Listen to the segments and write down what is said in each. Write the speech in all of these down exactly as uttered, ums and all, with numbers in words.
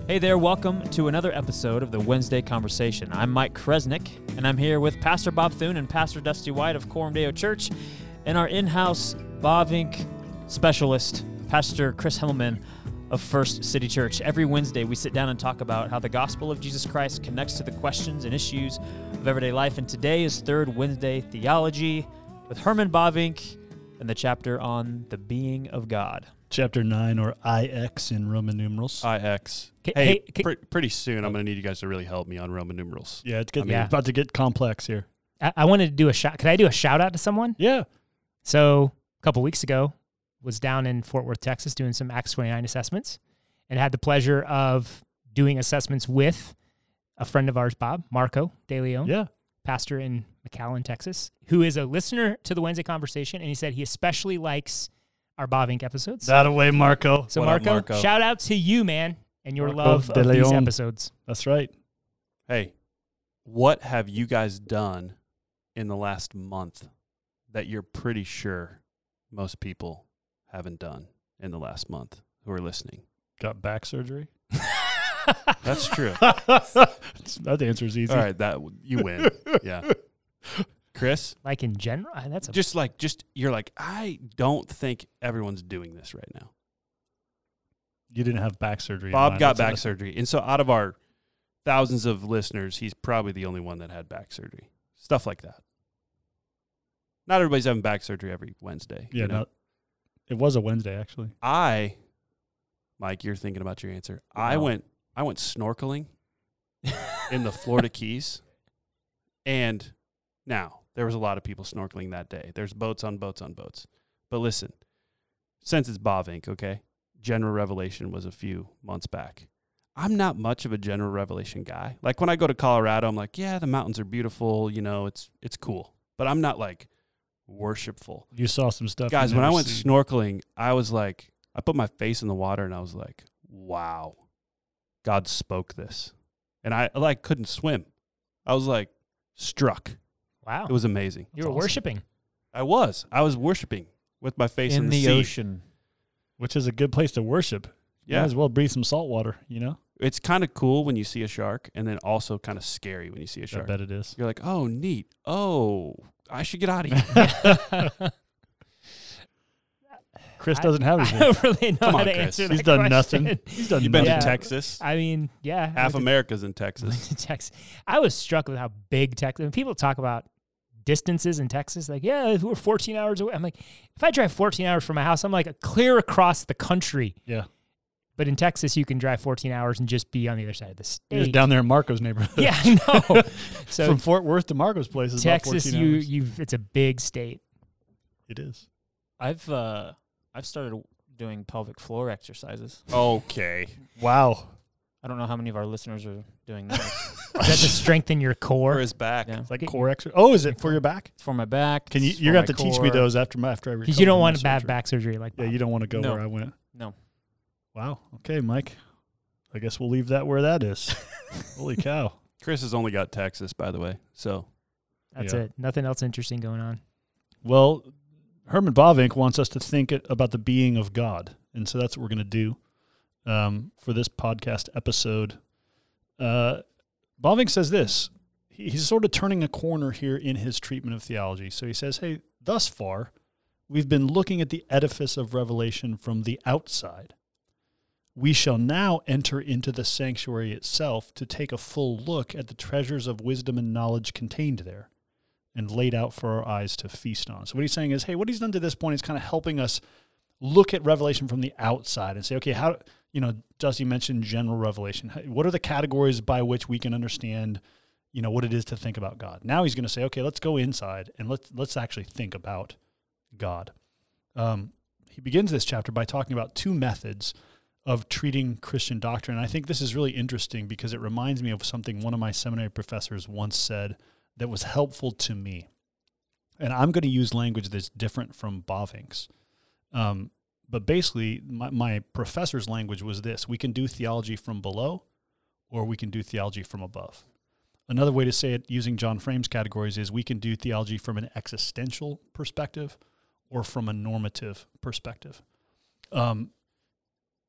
Hey there, welcome to another episode of the Wednesday Conversation. I'm Mike Kresnick, and I'm here with Pastor Bob Thune and Pastor Dusty White of Coram Deo Church, and our in-house Bavinck specialist, Pastor Chris Himmelman of First City Church. Every Wednesday, we sit down and talk about how the gospel of Jesus Christ connects to the questions and issues of everyday life, and today is Third Wednesday Theology with Herman Bavinck and the chapter on the being of God. Chapter nine, or I X in Roman numerals. I X. K- Hey, hey, K- pr- pretty soon I'm going to need you guys to really help me on Roman numerals. Yeah, it's, getting, I mean- it's about to get complex here. I, I wanted to do a shout. Could I do a shout out to someone? Yeah. So a couple weeks ago, was down in Fort Worth, Texas, doing some Acts twenty-nine assessments, and had the pleasure of doing assessments with a friend of ours, Bob Marco De Leon, Yeah. pastor in McAllen, Texas, who is a listener to the Wednesday Conversation, and he said he especially likes our Bavinck episodes. That away, Marco. so What up, Marco, Marco? shout out to you, man, and your Marco love De of these Leon. episodes. That's right. Hey, what have you guys done in the last month that you're pretty sure most people haven't done in the last month who are listening? Got back surgery. That's true. That answer is easy. All right, that you win. Yeah. Chris, Like in general, uh, that's a just like just you're like I don't think everyone's doing this right now. You didn't have back surgery. in Bob mind. got That's back a- surgery. And so out of our thousands of listeners, he's probably the only one that had back surgery. Stuff like that. Not everybody's having back surgery every Wednesday. Yeah, you know? no, it was a Wednesday, actually. I, Mike, you're thinking about your answer. I Wow. went I went snorkeling in the Florida Keys. And now, there was a lot of people snorkeling that day. There's boats on boats on boats. But listen, since it's Bavinck, okay, General Revelation was a few months back. I'm not much of a General Revelation guy. Like when I go to Colorado, I'm like, yeah, the mountains are beautiful, you know, it's it's cool. But I'm not like worshipful. You saw some stuff. Guys, you when I never went seen. snorkeling, I was like, I put my face in the water and I was like, wow, God spoke this. And I like couldn't swim. I was like struck. wow. It was amazing. You were awesome. worshiping. I was. I was worshiping with my face in, In the, the sea. ocean. Which is a good place to worship. You Yeah. might as well breathe some salt water, you know? It's kind of cool when you see a shark and then also kind of scary when you see a I shark. bet it is. You're like, oh, neat. Oh, I should get out of here. Chris I- doesn't have I anything. don't really know Come how on, to Chris. answer that He's done question. nothing. He's done You've been nothing. to Yeah. Texas. I mean, yeah. I Half went to- America's in went Texas. to Texas. I was struck with how big Texas. When people talk about distances in Texas, like, yeah, we're fourteen hours away. I'm like, if I drive fourteen hours from my house, I'm like clear across the country. Yeah. But in Texas, you can drive fourteen hours and just be on the other side of the You're just state. down there in Marco's neighborhood. Yeah, I know. So From Fort Worth to Marco's place is Texas, about fourteen you hours. you it's a big state. It is. I've uh, I've started doing pelvic floor exercises. Okay. Wow. I don't know how many of our listeners are doing that. Is that to strengthen your For core? his back. Yeah. It's like Get- core exercise. Oh, is it for your back? It's for my back. Can you? it's You're for gonna have my to teach me core. those after my after I recover. Because you don't from want my a bad surgery. back surgery like Yeah, that. you don't want to go No. where I went. No. Wow. Okay, Mike. I guess we'll leave that where that is. Holy cow. Chris has only got Texas, by the way. So That's Yeah. it. Nothing else interesting going on. Well, Herman Bavinck wants us to think it, about the being of God, and so that's what we're going to do um, for this podcast episode. Uh, Bavinck says this. He- He's sort of turning a corner here in his treatment of theology. So he says, hey, thus far, we've been looking at the edifice of revelation from the outside. We shall now enter into the sanctuary itself to take a full look at the treasures of wisdom and knowledge contained there and laid out for our eyes to feast on. So what he's saying is, hey, what he's done to this point is kind of helping us look at revelation from the outside and say, okay, how, you know, Dusty mentioned general revelation. What are the categories by which we can understand, you know, what it is to think about God? Now he's going to say, okay, let's go inside and let's let's actually think about God. Um, he begins this chapter by talking about two methods of treating Christian doctrine. And I think this is really interesting because it reminds me of something one of my seminary professors once said that was helpful to me. And I'm going to use language that's different from Bavinck's. Um, but basically, my, my professor's language was this: we can do theology from below, or we can do theology from above. Another way to say it using John Frame's categories is we can do theology from an existential perspective or from a normative perspective. Um,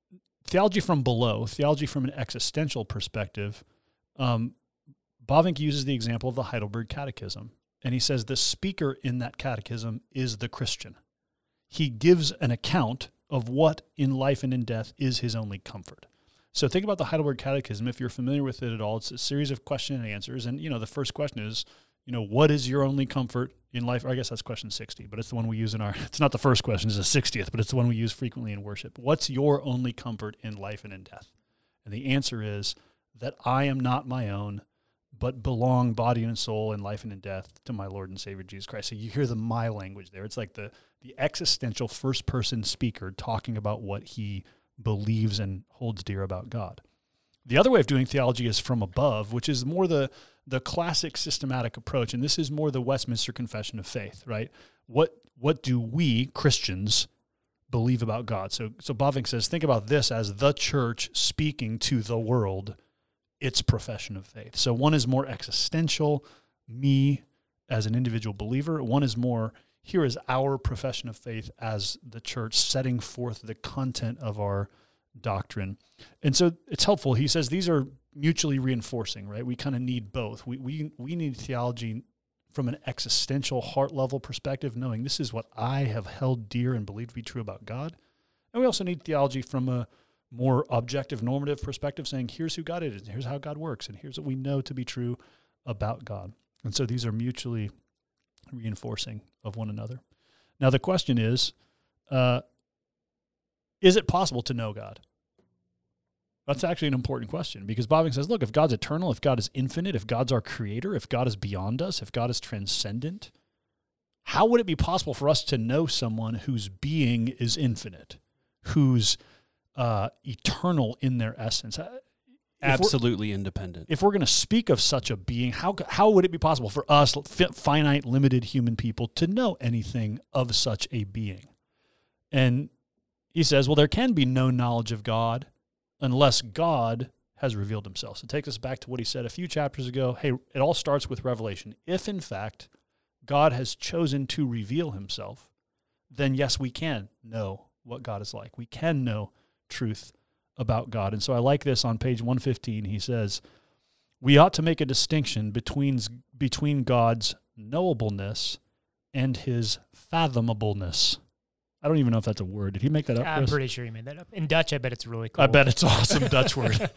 theology from below, theology from an existential perspective, um, Bavinck uses the example of the Heidelberg Catechism. And he says the speaker in that catechism is the Christian. He gives an account of what in life and in death is his only comfort. So think about the Heidelberg Catechism. If you're familiar with it at all, it's a series of question and answers. And, you know, the first question is, you know, what is your only comfort in life? Or I guess that's question sixty, but it's the one we use in our, it's not the first question, it's the sixtieth, but it's the one we use frequently in worship. What's your only comfort in life and in death? And the answer is that I am not my own, but belong body and soul in life and in death to my Lord and Savior Jesus Christ. So you hear the my language there. It's like the, the existential first-person speaker talking about what he believes and holds dear about God. The other way of doing theology is from above, which is more the, the classic systematic approach, and this is more the Westminster Confession of Faith, right? What what do we, Christians, believe about God? So, so Bavinck says, think about this as the church speaking to the world its profession of faith. So one is more existential, me as an individual believer. One is more, here is our profession of faith as the church setting forth the content of our doctrine. And so it's helpful. He says these are mutually reinforcing, right? We kind of need both. We, we, we need theology from an existential heart level perspective, knowing this is what I have held dear and believed to be true about God. And we also need theology from a more objective, normative perspective, saying here's who God is, and here's how God works, and here's what we know to be true about God. And so these are mutually reinforcing of one another. Now the question is, uh, is it possible to know God? That's actually an important question, because Bavinck says, look, if God's eternal, if God is infinite, if God's our creator, if God is beyond us, if God is transcendent, how would it be possible for us to know someone whose being is infinite, whose Uh, eternal in their essence? If Absolutely independent. If we're going to speak of such a being, how how would it be possible for us, finite, limited human people, to know anything of such a being? And he says, well, there can be no knowledge of God unless God has revealed himself. So it takes us back to what he said a few chapters ago. Hey, it all starts with revelation. If, in fact, God has chosen to reveal himself, then yes, we can know what God is like. We can know truth about God. And so I like this on page one fifteen. He says, we ought to make a distinction between, between God's knowableness and his fathomableness. I don't even know if that's a word. Did he make that up? I'm Chris? pretty sure he made that up. In Dutch, I bet it's really cool. I bet it's awesome Dutch word.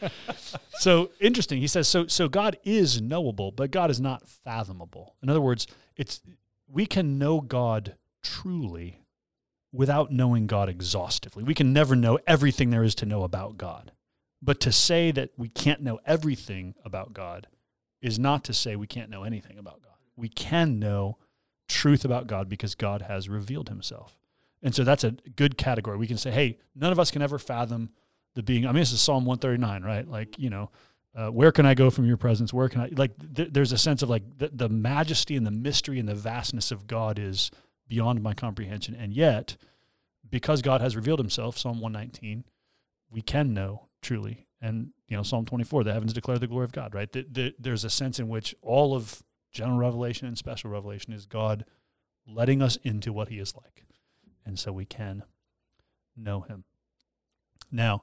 So interesting. He says, so so God is knowable, but God is not fathomable. In other words, it's we can know God truly without knowing God exhaustively. We can never know everything there is to know about God. But to say that we can't know everything about God is not to say we can't know anything about God. We can know truth about God because God has revealed himself. And so that's a good category. We can say, hey, none of us can ever fathom the being. I mean, this is Psalm one thirty-nine, right? Like, you know, uh, where can I go from your presence? Where can I, like, th- there's a sense of like the, the majesty and the mystery and the vastness of God is beyond my comprehension. And yet, because God has revealed himself, Psalm one nineteen, we can know truly. And, you know, Psalm twenty-four, the heavens declare the glory of God, right? The, the, there's a sense in which all of general revelation and special revelation is God letting us into what he is like. And so we can know him. Now,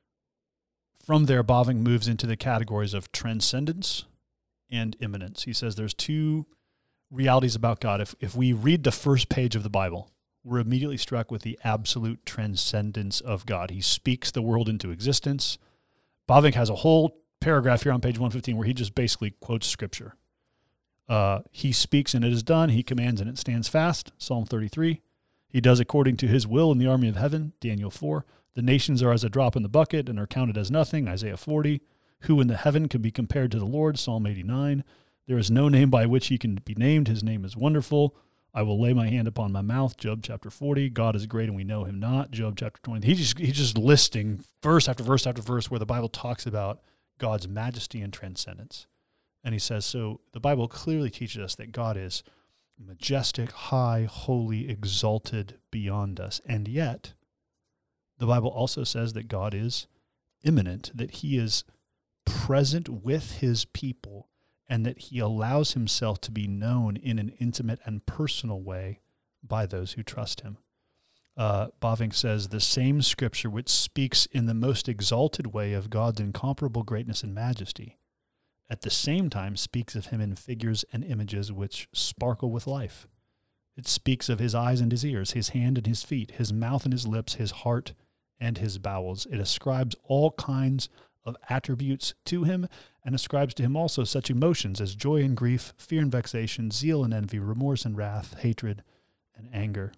from there, Bavinck moves into the categories of transcendence and immanence. He says there's two realities about God. If if we read the first page of the Bible, we're immediately struck with the absolute transcendence of God. He speaks the world into existence. Bavinck has a whole paragraph here on page one fifteen where he just basically quotes Scripture. Uh, he speaks and it is done. He commands and it stands fast, Psalm thirty-three. He does according to his will in the army of heaven, Daniel four. The nations are as a drop in the bucket and are counted as nothing, Isaiah forty. Who in the heaven can be compared to the Lord, Psalm eighty-nine. There is no name by which he can be named. His name is wonderful. I will lay my hand upon my mouth, Job chapter forty. God is great and we know him not, Job chapter twenty. He just, he's just listing verse after verse after verse where the Bible talks about God's majesty and transcendence. And he says, so the Bible clearly teaches us that God is majestic, high, holy, exalted beyond us. And yet, the Bible also says that God is immanent, that he is present with his people, and that he allows himself to be known in an intimate and personal way by those who trust him. uh, Bavinck says, the same scripture which speaks in the most exalted way of God's incomparable greatness and majesty, at the same time speaks of him in figures and images which sparkle with life. It speaks of his eyes and his ears, his hand and his feet, his mouth and his lips, his heart and his bowels. It ascribes all kinds of attributes to him, and ascribes to him also such emotions as joy and grief, fear and vexation, zeal and envy, remorse and wrath, hatred and anger.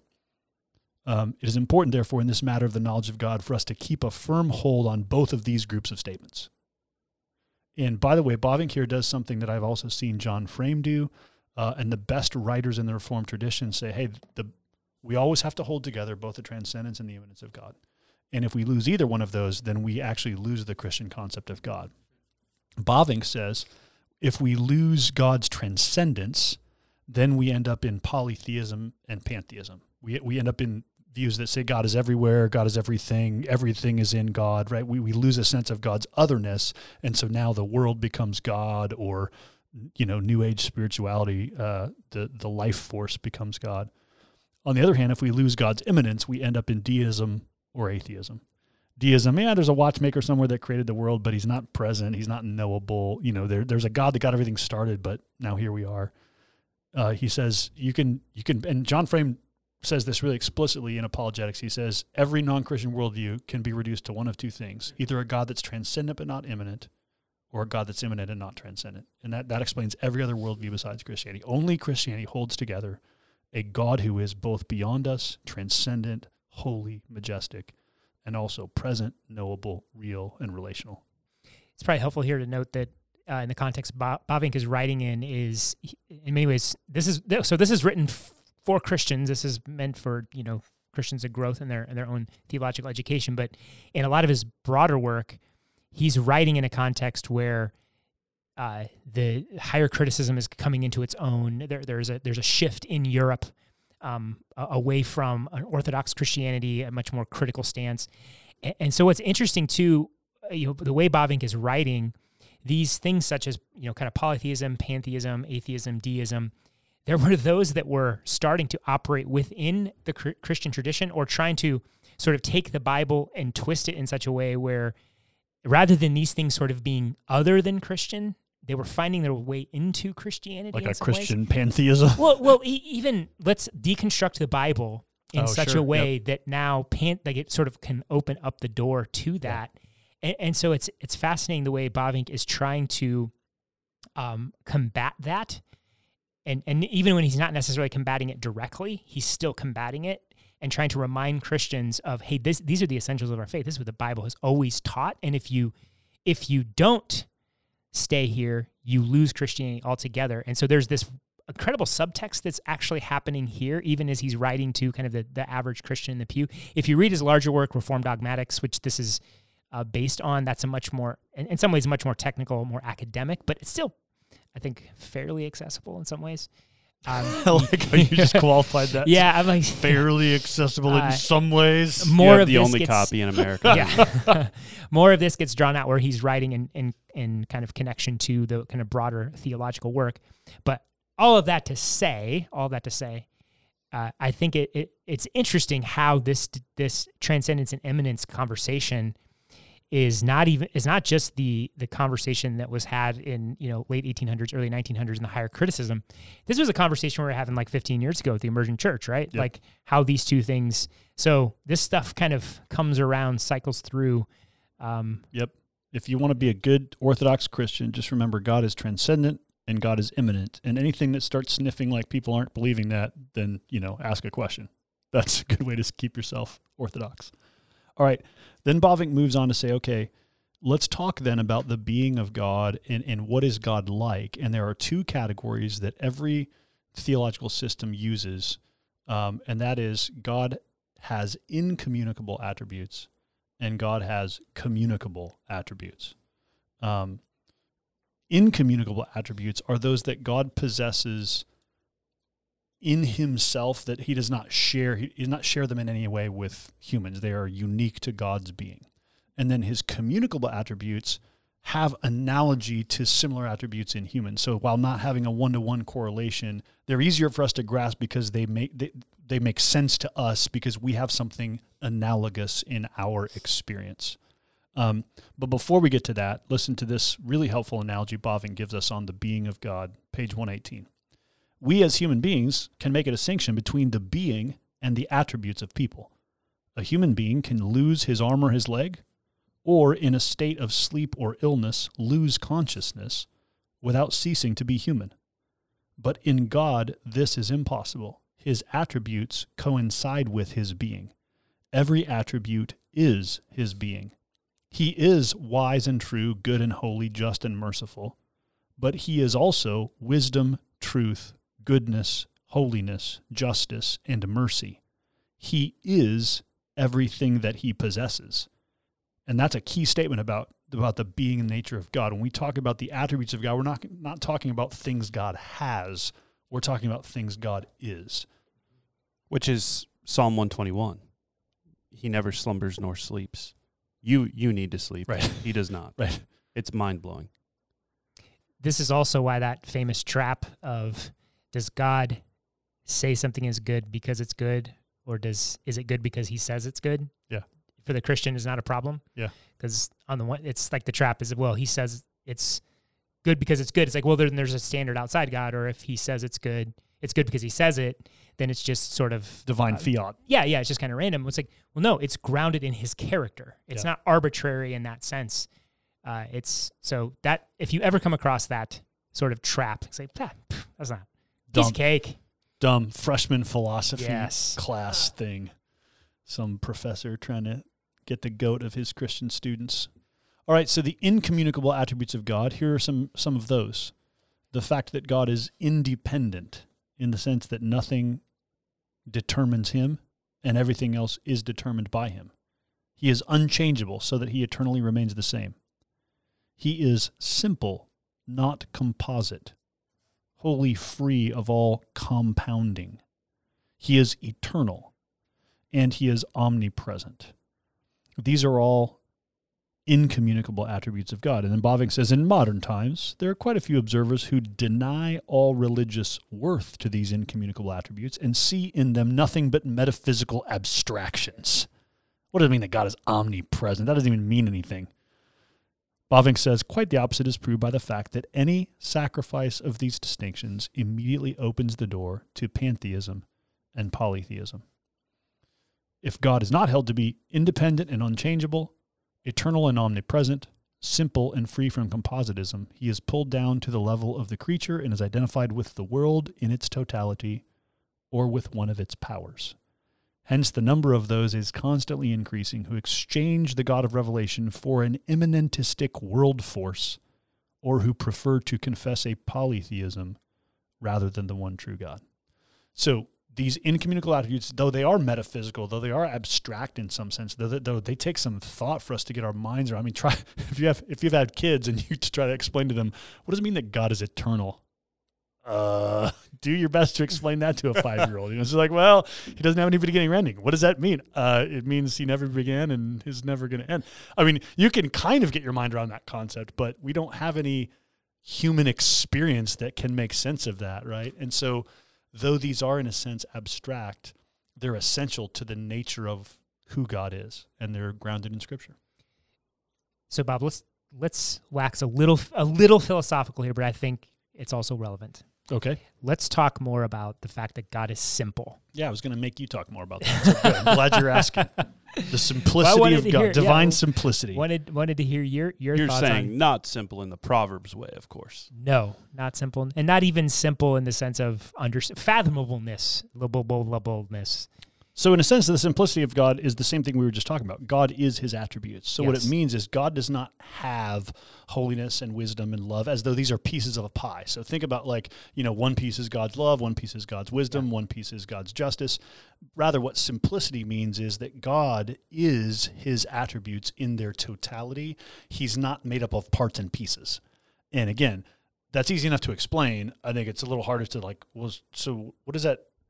Um, it is important, therefore, in this matter of the knowledge of God, for us to keep a firm hold on both of these groups of statements. And by the way, Bavinck here does something that I've also seen John Frame do, uh, and the best writers in the Reformed tradition say, hey, the, we always have to hold together both the transcendence and the immanence of God. And if we lose either one of those, then we actually lose the Christian concept of God. Bavinck says, if we lose God's transcendence, then we end up in polytheism and pantheism. We we end up in views that say God is everywhere, God is everything, everything is in God, right? We we lose a sense of God's otherness, and so now the world becomes God, or, you know, New Age spirituality, uh, the, the life force becomes God. On the other hand, if we lose God's immanence, we end up in deism or atheism. Deism, yeah, there's a watchmaker somewhere that created the world, but he's not present, he's not knowable. You know, there there's a God that got everything started, but now here we are. Uh, he says you can you can, and John Frame says this really explicitly in Apologetics. He says every non-Christian worldview can be reduced to one of two things: either a God that's transcendent but not immanent, or a God that's immanent and not transcendent. And that that explains every other worldview besides Christianity. Only Christianity holds together a God who is both beyond us, transcendent, holy, majestic, and also present, knowable, real, and relational. It's probably helpful here to note that uh, in the context Bo- Bavinck is writing in is, in many ways, this is so this is written f- for Christians. This is meant for, you know, Christians' growth in their in their own theological education. But in a lot of his broader work, he's writing in a context where uh, the higher criticism is coming into its own. There, there's a there's a shift in Europe um, away from an Orthodox Christianity, a much more critical stance. And, and so, what's interesting too, you know, the way Bavinck is writing, these things such as, you know, kind of polytheism, pantheism, atheism, deism, there were those that were starting to operate within the cr- Christian tradition, or trying to sort of take the Bible and twist it in such a way where, rather than these things sort of being other than Christian, they were finding their way into Christianity. Like in a some Christian ways. pantheism. Well, well, e- even let's deconstruct the Bible in Oh, such sure. a way that now pan- like it sort of can open up the door to that. And, and so it's it's fascinating the way Bavinck is trying to um, combat that. And and even when he's not necessarily combating it directly, he's still combating it and trying to remind Christians of, hey, this, these are the essentials of our faith. This is what the Bible has always taught. And if you if you don't stay here, you lose Christianity altogether. And so there's this incredible subtext that's actually happening here, even as he's writing to kind of the, the average Christian in the pew. If you read his larger work, Reformed Dogmatics, which this is uh, based on, that's a much more, in, in some ways, much more technical, more academic, but it's still, I think, fairly accessible in some ways. Um, I like how you just qualified that. yeah, I'm like Fairly accessible Uh, in some ways. more you have of the this only gets, copy in America. Yeah, more of this gets drawn out where he's writing in, in in kind of connection to the kind of broader theological work. But all of that to say, all of that to say, uh, I think it, it it's interesting how this this transcendence and immanence conversation is not even is not just the the conversation that was had in, you know, late eighteen hundreds, early nineteen hundreds in the higher criticism. This was a conversation we were having like fifteen years ago with the emergent church, right? Yep. Like how these two things. So this stuff kind of comes around, cycles through. Um, Yep. If you want to be a good Orthodox Christian, just remember God is transcendent and God is immanent. And anything that starts sniffing like people aren't believing that, then, you know, ask a question. That's a good way to keep yourself Orthodox. All right. Then Bavinck moves on to say, okay, let's talk then about the being of God and, and what is God like. And there are two categories that every theological system uses, um, and that is God has incommunicable attributes and God has communicable attributes. Um, incommunicable attributes are those that God possesses in himself, that he does not share, he does not share them in any way with humans. They are unique to God's being. And then his communicable attributes have analogy to similar attributes in humans. So while not having a one-to-one correlation, they're easier for us to grasp because they make they, they make sense to us because we have something analogous in our experience. Um, but before we get to that, listen to this really helpful analogy Bavinck gives us on the being of God, page one eighteen. We as human beings can make a distinction between the being and the attributes of people. A human being can lose his arm or his leg, or in a state of sleep or illness, lose consciousness without ceasing to be human. But in God, this is impossible. His attributes coincide with his being. Every attribute is his being. He is wise and true, good and holy, just and merciful, but he is also wisdom, truth, goodness, holiness, justice, and mercy. He is everything that he possesses. And that's a key statement about, about the being and nature of God. When we talk about the attributes of God, we're not, not talking about things God has. We're talking about things God is. Which is Psalm one twenty-one. He never slumbers nor sleeps. You you need to sleep. Right. He does not. Right. It's mind-blowing. This is also why that famous trap of, does God say something is good because it's good, or does is it good because he says it's good? Yeah. For the Christian is not a problem. Yeah. Because on the one, it's like the trap is, well, he says it's good because it's good. It's like, well, then there's a standard outside God, or if he says it's good, it's good because he says it, then it's just sort of Divine uh, fiat. Yeah, yeah, it's just kind of random. It's like, well, no, it's grounded in his character. It's Yeah. not arbitrary in that sense. Uh, it's so that if you ever come across that sort of trap, it's like, ah, pff, that's not piece Dumb. of cake. Dumb freshman philosophy Yes. class thing. Some professor trying to get the goat of his Christian students. All right, so the incommunicable attributes of God, here are some, some of those. The fact that God is independent in the sense that nothing determines him and everything else is determined by him. He is unchangeable so that he eternally remains the same. He is simple, not composite, wholly free of all compounding. He is eternal, and he is omnipresent. These are all incommunicable attributes of God. And then Bavinck says, in modern times, there are quite a few observers who deny all religious worth to these incommunicable attributes and see in them nothing but metaphysical abstractions. What does it mean that God is omnipresent? That doesn't even mean anything. Bavinck says, quite the opposite is proved by the fact that any sacrifice of these distinctions immediately opens the door to pantheism and polytheism. If God is not held to be independent and unchangeable, eternal and omnipresent, simple and free from compositism, he is pulled down to the level of the creature and is identified with the world in its totality or with one of its powers. Hence, the number of those is constantly increasing who exchange the God of Revelation for an immanentistic world force, or who prefer to confess a polytheism rather than the one true God. So these incommunicable attributes, though they are metaphysical, though they are abstract in some sense, though, though they take some thought for us to get our minds around. I mean, try if you have if you've had kids and you try to explain to them, what does it mean that God is eternal? Uh, do your best to explain that to a five-year-old. You know, it's like, well, he doesn't have any beginning or ending. What does that mean? Uh, it means he never began and is never going to end. I mean, you can kind of get your mind around that concept, but we don't have any human experience that can make sense of that, right? And so, though these are in a sense abstract, they're essential to the nature of who God is, and they're grounded in Scripture. So, Bob, let's let's wax a little a little philosophical here, but I think it's also relevant. Okay. Let's talk more about the fact that God is simple. Yeah, I was going to make you talk more about that. So good. I'm glad you're asking. The simplicity Well, I wanted of to God, hear- yeah, divine well, simplicity. Wanted wanted to hear your your You're thoughts saying on not simple in the Proverbs way, of course. no, not simple, and not even simple in the sense of under fathomableness, lovableness. So in a sense, the simplicity of God is the same thing we were just talking about. God is his attributes. So what it Yes. means is God does not have holiness and wisdom and love as though these are pieces of a pie. So think about like, you know, one piece is God's love, one piece is God's wisdom, one piece is God's justice. Rather, what simplicity means is that God is his attributes in their totality. He's not made up of parts and pieces. And again, that's easy enough to explain. I think it's a little harder to like, well, so what does that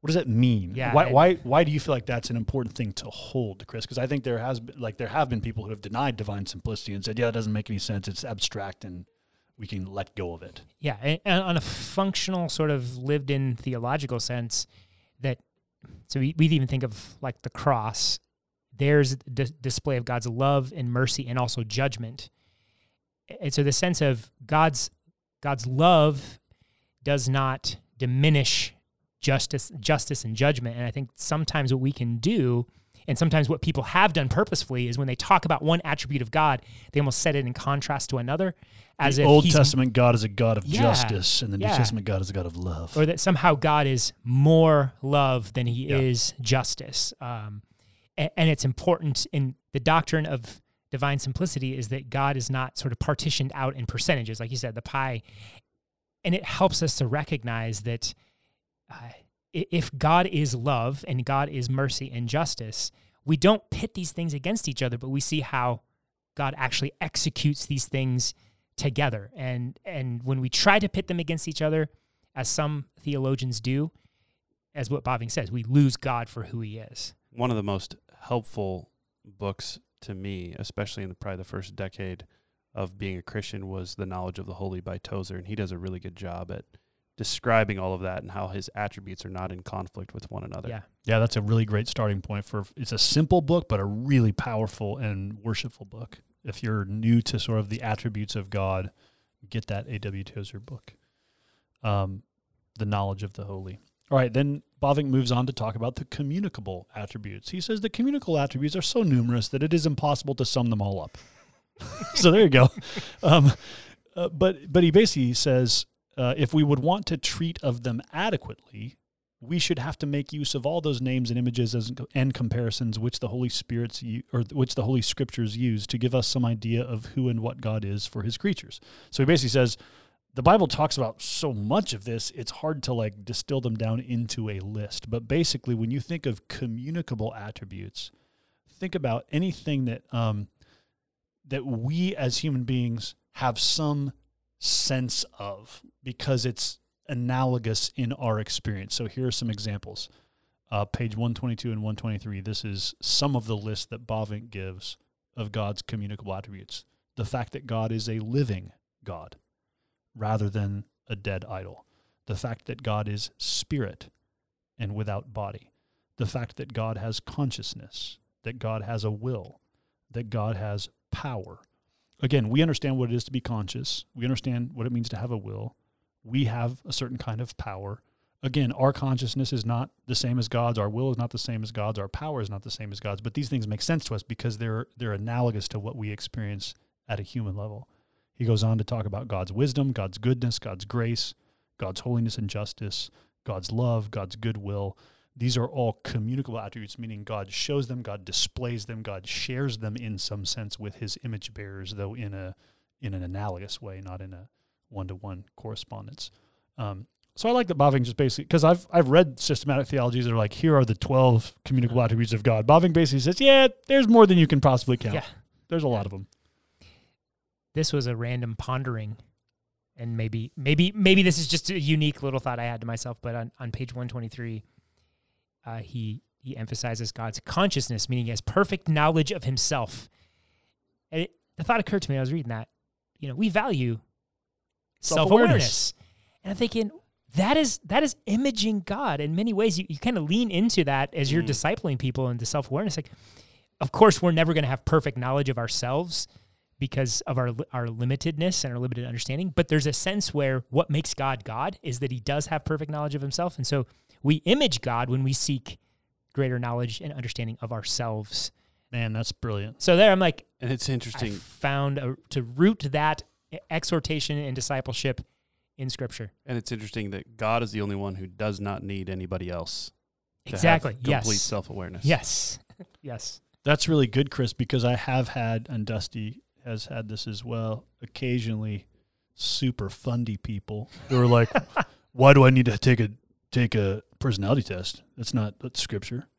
What does that mean? Yeah, Why and- why why do you feel like that's an important thing to hold, Chris? Because I think there has been like there have been people who have denied divine simplicity and said, yeah, it doesn't make any sense. It's abstract and we can let go of it. Yeah, and, and on a functional sort of lived-in theological sense, that so we, we even think of like the cross. There's a d- display of God's love and mercy and also judgment. And so the sense of God's God's love does not diminish justice, justice and judgment. And I think sometimes what we can do, and sometimes what people have done purposefully, is when they talk about one attribute of God, they almost set it in contrast to another, as the if Old he's, Testament God is a God of Yeah, justice, and the New yeah. Testament God is a God of love. or that somehow God is more love than he Yeah. is justice. Um, and, and it's important in the doctrine of divine simplicity is that God is not sort of partitioned out in percentages, like you said, the pie. And it helps us to recognize that uh, i- if God is love and God is mercy and justice, we don't pit these things against each other, but we see how God actually executes these things together. And and when we try to pit them against each other, as some theologians do, as what Bavinck says, we lose God for who he is. One of the most helpful books to me, especially in the, probably the first decade of being a Christian, was The Knowledge of the Holy by Tozer, and he does a really good job at describing all of that and how his attributes are not in conflict with one another. Yeah. Yeah, that's a really great starting point for. It's a simple book, but a really powerful and worshipful book. If you're new to sort of the attributes of God, get that A W Tozer book, um, The Knowledge of the Holy. All right, then Bavinck moves on to talk about the communicable attributes. He says the communicable attributes are so numerous that it is impossible to sum them all up. So there you go. Um, uh, but but he basically says uh, if we would want to treat of them adequately, we should have to make use of all those names and images as, and comparisons which the Holy Spirit's u- or which the Holy Scriptures use to give us some idea of who and what God is for His creatures. So he basically says the Bible talks about so much of this; it's hard to like distill them down into a list. But basically, when you think of communicable attributes, think about anything that um, that we as human beings have some sense of because it's analogous in our experience. So here are some examples. Uh, page one twenty-two and one twenty-three, this is some of the list that Bavinck gives of God's communicable attributes. The fact that God is a living God rather than a dead idol. The fact that God is spirit and without body. The fact that God has consciousness, that God has a will, that God has power. Again, we understand what it is to be conscious. We understand what it means to have a will. We have a certain kind of power. Again, our consciousness is not the same as God's. Our will is not the same as God's. Our power is not the same as God's. But these things make sense to us because they're they're analogous to what we experience at a human level. He goes on to talk about God's wisdom, God's goodness, God's grace, God's holiness and justice, God's love, God's goodwill. These are all communicable attributes, meaning God shows them, God displays them, God shares them in some sense with his image bearers, though in a in an analogous way, not in a one-to-one correspondence. Um, so I like that Bavinck just basically, because I've I've read systematic theologies that are like, here are the twelve communicable attributes of God. Bavinck basically says, yeah, there's more than you can possibly count. Yeah. There's a lot of them. This was a random pondering, and maybe maybe maybe this is just a unique little thought I had to myself, but on, on page one twenty-three, uh, he he emphasizes God's consciousness, meaning he has perfect knowledge of himself. And it, the thought occurred to me, I was reading that, you know, we value Self-awareness. self-awareness. And I'm thinking, that is that is imaging God in many ways. You, you kind of lean into that as you're Mm. discipling people into self-awareness. Like, of course, we're never going to have perfect knowledge of ourselves because of our our limitedness and our limited understanding. But there's a sense where what makes God God is that he does have perfect knowledge of himself. And so we image God when we seek greater knowledge and understanding of ourselves. Man, that's brilliant. So there I'm like, And it's I interesting. found a, to root that exhortation and discipleship in Scripture. And it's interesting that God is the only one who does not need anybody else to Exactly. have complete Yes. self-awareness. Yes. Yes. That's really good, Chris, because I have had, and Dusty has had this as well, occasionally super fundy people who are like, why do I need to take a take a personality test? That's not that's scripture.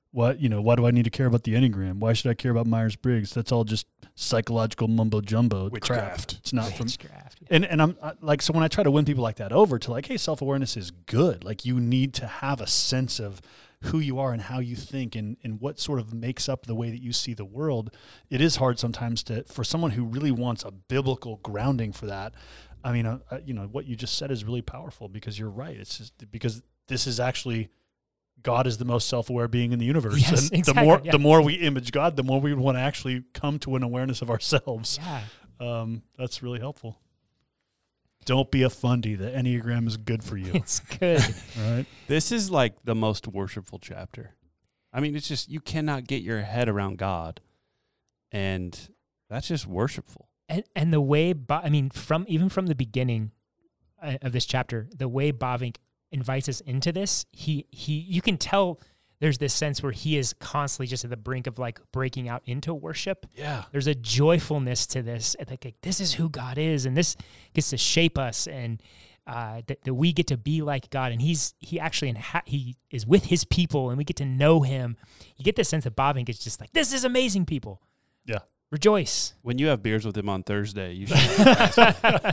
what, you know, why do I need to care about the Enneagram? Why should I care about Myers-Briggs? That's all just psychological mumbo jumbo crap. Witchcraft. It's not from, Witchcraft, yeah. and, and I'm I, like, so when I try to win people like that over to like, hey, self-awareness is good. Like you need to have a sense of who you are and how you think and, and what sort of makes up the way that you see the world. It is hard sometimes to, for someone who really wants a biblical grounding for that. I mean, uh, uh, you know, what you just said is really powerful because you're right. It's just because this is actually, God is the most self-aware being in the universe. Yes, and exactly, the more yeah. the more we image God, the more we would want to actually come to an awareness of ourselves. Yeah. Um, that's really helpful. Don't be a fundy. The Enneagram is good for you. It's good. Right? This is like the most worshipful chapter. I mean, it's just, you cannot get your head around God. And that's just worshipful. And and the way, Bo- I mean, from even from the beginning uh, of this chapter, the way Bavinck invites us into this, he he, you can tell there's this sense where he is constantly just at the brink of like breaking out into worship. Yeah. There's a joyfulness to this, and like, like this is who God is, and this gets to shape us, and uh, that, that we get to be like God, and he's he actually inha- he is with his people, and we get to know him. You get this sense that Bavinck is just like, this is amazing, people. Yeah. Rejoice. When you have beers with him on Thursday, you should.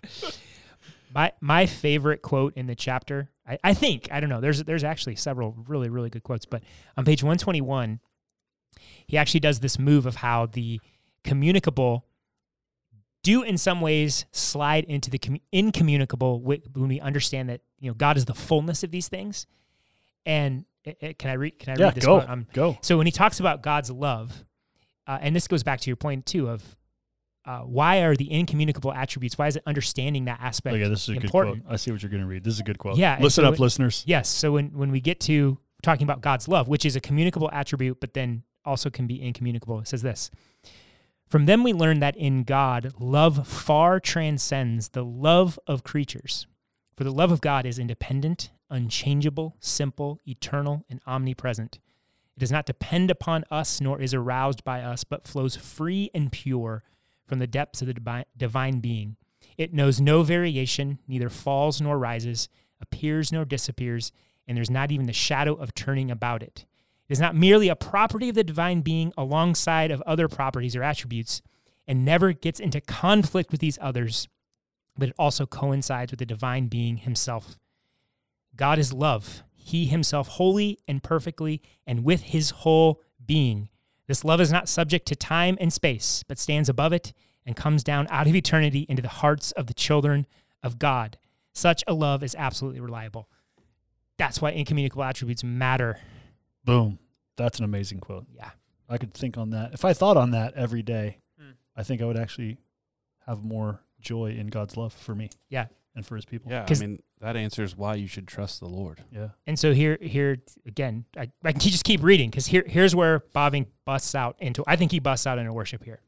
my my favorite quote in the chapter, I, I think, I don't know, there's there's actually several really, really good quotes, but on page one twenty-one, he actually does this move of how the communicable do in some ways slide into the commu- incommunicable when we understand that, you know, God is the fullness of these things. And it, it, can I read? Can I Yeah, read this go, quote? Um, go. So when he talks about God's love, uh, and this goes back to your point too of uh, why are the incommunicable attributes? Why is it understanding that aspect Oh, yeah, this is a important? good quote. I see what you're going to read. This is a good quote. Yeah, and Listen so up, it- listeners. Yes. So when when we get to talking about God's love, which is a communicable attribute, but then also can be incommunicable, it says this. From them we learn that in God, love far transcends the love of creatures. For the love of God is independent, unchangeable, simple, eternal, and omnipresent. It does not depend upon us, nor is aroused by us, but flows free and pure from the depths of the divi- divine being. It knows no variation, neither falls nor rises, appears nor disappears, and there's not even the shadow of turning about it. It is not merely a property of the divine being alongside of other properties or attributes, and never gets into conflict with these others, but it also coincides with the divine being himself. God is love, he himself wholly and perfectly, and with his whole being. This love is not subject to time and space, but stands above it and comes down out of eternity into the hearts of the children of God. Such a love is absolutely reliable. That's why incommunicable attributes matter. Boom. That's an amazing quote. Yeah. I could think on that. If I thought on that every day, Hmm. I think I would actually have more joy in God's love for me. Yeah. And for his people. Yeah, I 'Cause- mean, that answers why you should trust the Lord. Yeah. And so here, here again, I, I can just keep reading because here, here's where Bavinck busts out into. I think he busts out into worship here.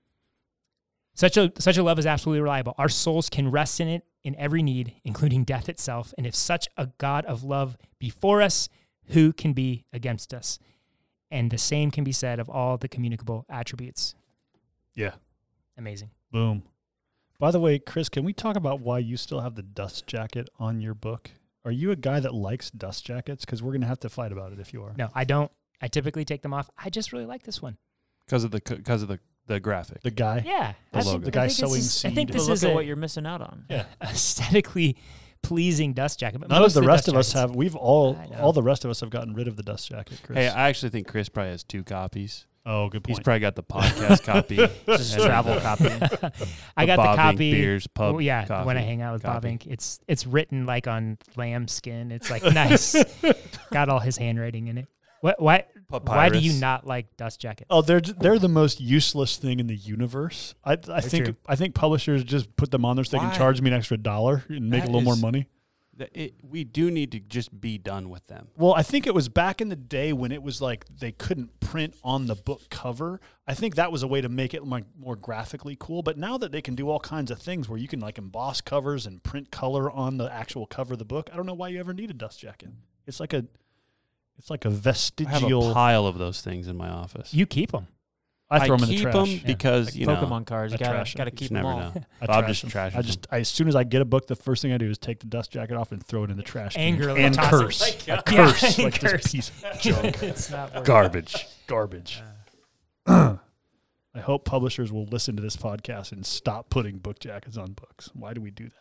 Such a such a love is absolutely reliable. Our souls can rest in it in every need, including death itself. And if such a God of love be for us, who can be against us? And the same can be said of all the communicable attributes. Yeah. Amazing. Boom. By the way, Chris, can we talk about why you still have the dust jacket on your book? Are you a guy that likes dust jackets? Because we're going to have to fight about it if you are. No, I don't. I typically take them off. I just really like this one. Because of the because of the, the graphic. The guy. Yeah. The I think- logo. The I guy think this sowing is- I seed. think But this look is at a, what you're missing out on. Yeah. aesthetically pleasing dust jacket. But None of most the rest dust of us jackets- have. We've all, I know. all the rest of us have gotten rid of the dust jacket, Chris. Hey, I actually think Chris probably has two copies. oh, good He's point. probably got the podcast copy. Just and travel copy. I got the Bavinck copy. Beers pub. Well, yeah, coffee. when I hang out with copy. Bavinck, it's it's written like on lamb skin. It's like nice. Got all his handwriting in it. What? Why? Why do you Papyrus. not like dust jackets? Oh, they're they're the most useless thing in the universe. I I think true. I think publishers just put them on there so they Why? can charge me an extra dollar and make That a little more is- money. That it, we do need to just be done with them. Well, I think it was back in the day when it was like they couldn't print on the book cover. I think that was a way to make it like more graphically cool. But now that they can do all kinds of things where you can like emboss covers and print color on the actual cover of the book, I don't know why you ever need a dust jacket. It's like a, it's like a I have a vestigial. pile of those things in my office. You keep them. I throw them in the keep trash. them Yeah. because Like you Pokemon know cards. You I gotta trash 'em. gotta you keep just them never all. know. I Bob trash just them. trashes I just, I, as soon as I get a book, the first thing I do is take the dust jacket off and throw it in the trash can. Angrily and toss it. curse. Like, I yeah. curse Yeah, like curse. this piece of junk. It's not worth it. garbage. Garbage. Uh, I hope publishers will listen to this podcast and stop putting book jackets on books. Why do we do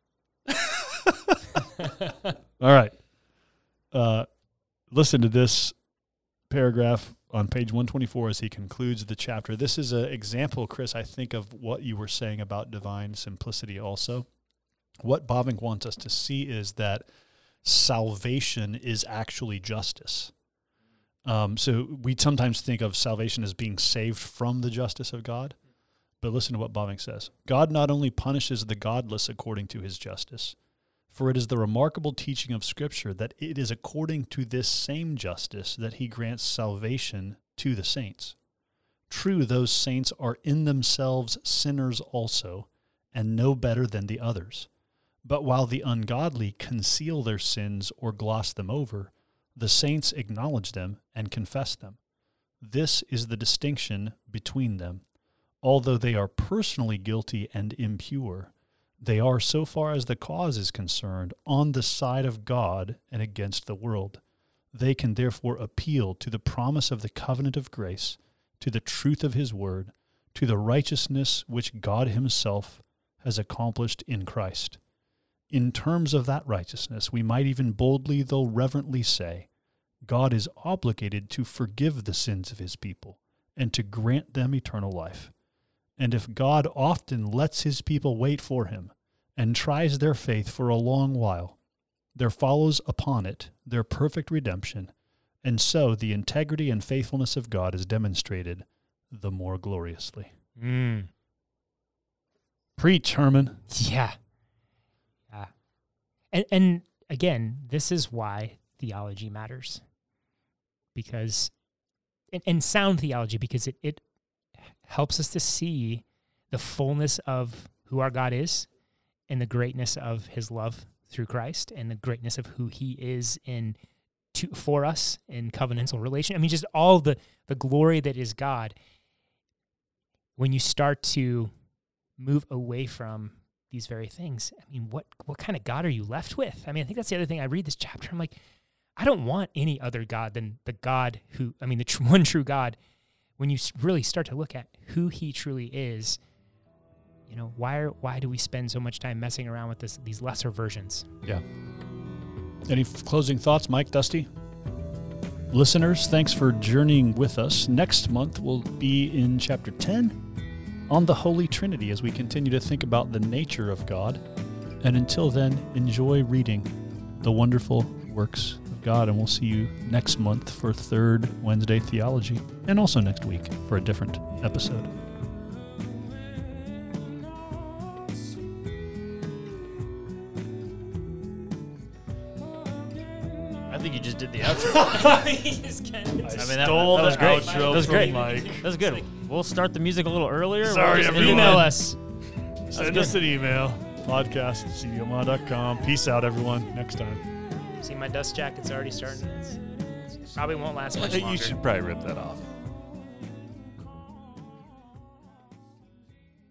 that? All right. Uh, listen to this paragraph on page one twenty-four as he concludes the chapter. This is an example, Chris, I think, of what you were saying about divine simplicity also. What Bavinck wants us to see is that salvation is actually justice. Um, so we sometimes think of salvation as being saved from the justice of God. But listen to what Bavinck says. God not only punishes the godless according to his justice, for it is the remarkable teaching of Scripture that it is according to this same justice that he grants salvation to the saints. True, those saints are in themselves sinners also, and no better than the others. But while the ungodly conceal their sins or gloss them over, the saints acknowledge them and confess them. This is the distinction between them. Although they are personally guilty and impure, they are, so far as the cause is concerned, on the side of God and against the world. They can therefore appeal to the promise of the covenant of grace, to the truth of his word, to the righteousness which God himself has accomplished in Christ. In terms of that righteousness, we might even boldly, though reverently, say, God is obligated to forgive the sins of his people and to grant them eternal life. And if God often lets his people wait for him and tries their faith for a long while, there follows upon it their perfect redemption, and so the integrity and faithfulness of God is demonstrated the more gloriously. Mm. Preach, Herman. Yeah. Yeah. And and again, this is why theology matters. Because and, and sound theology, because it, it helps us to see the fullness of who our God is and the greatness of his love through Christ and the greatness of who he is in to for us in covenantal relation. I mean, just all the, the glory that is God. When you start to move away from these very things, I mean, what what kind of God are you left with? I mean, I think that's the other thing. I read this chapter, I'm like, I don't want any other God than the God who, I mean, the tr- one true God. When you really start to look at who he truly is, you know, why are, why do we spend so much time messing around with this, these lesser versions? Yeah. Any f- closing thoughts, Mike, Dusty? Listeners, thanks for journeying with us. Next month, we'll be in chapter ten on the Holy Trinity as we continue to think about the nature of God. And until then, enjoy reading the wonderful works of God. And we'll see you next month for Third Wednesday Theology, and also next week for a different episode. I think you just did the outro. I mean, that, that was great. That was great. That was good. We'll start the music a little earlier. Sorry, We'll just everyone. email Email us. us. Send us an email. Podcast at c d o m a dot com. Peace out, everyone. Next time. See, my dust jacket's already starting. It's, probably won't last much You longer. should probably rip that off.